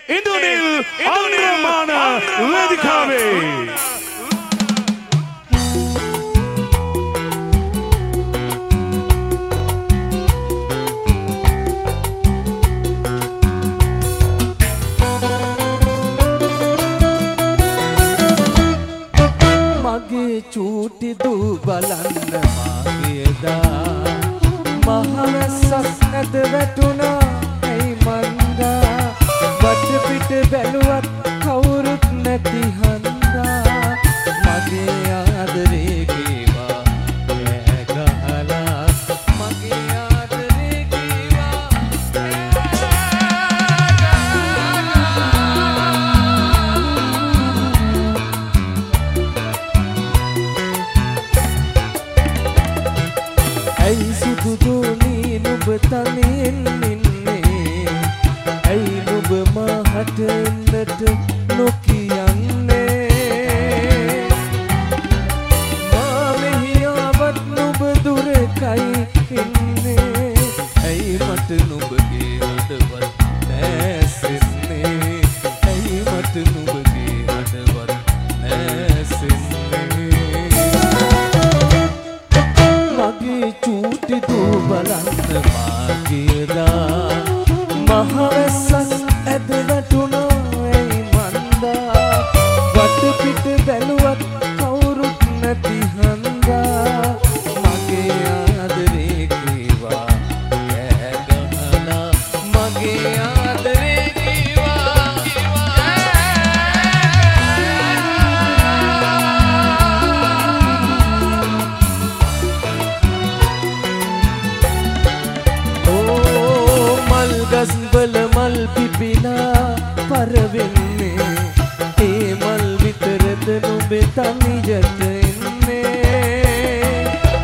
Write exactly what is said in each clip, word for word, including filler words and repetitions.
ඉන්දුනිල් අන්රමාන වේදිකාවේ මගේ චූටි දූ බලන්න මාගේදා මහවැස්සක් නැද වැටුණා ඇයි මන්දා වටපිට බැලුවත් කවුරුත් නැති හන්දා මගේ ආදරේ කීවා ඈ ගහලා මගේ ආදරේ කීවා ඇයි සුදුදුනී නුඹ තනියෙන් ඉන්නේ ඇයි නුඹ මාහට එන්නට නොකියන්නේ මා මෙහි ආවත් නුඹ දුරකයි ඉන්නේ ඇයි මට නුඹගේ හදවත් නැසෙන්නේ ඇයි මට නුඹගේ හදවත් නැසෙන්නේ මගේ චූටි දූ බලන්න මාගේදා මහවැස්සක් ඇද වැටුණා ඇයි මන්දා වටපිට බැලුවත් කවුරුත් නැති හන්දා මගේ ආදරේ කීවා ඈ ගහලා මගේ ආදරේ කීවා ගස්වල මල් පිපිලා පරවෙන්නේ ඒ මල් විතරද නුඹේ තනියට ඉන්නේ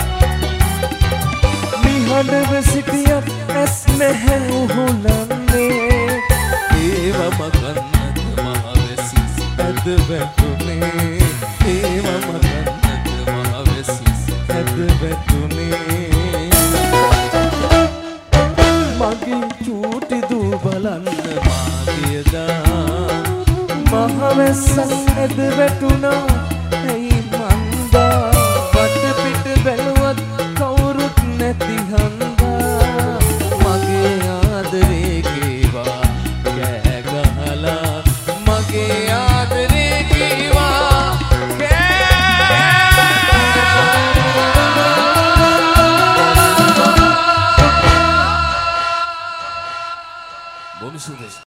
නිහඬව සිටියත් ඇස් නැහැ උහුලන්නේ ඒවම කන්නත් මහවැසිස් ඇද වැටුනේ ඒවම කන්නත් මහවැසිස් ඇද වැටුනේ මගේ චූටි දූ බලන්න මාගේදා මහවැස්සක් ඇද වැටුණා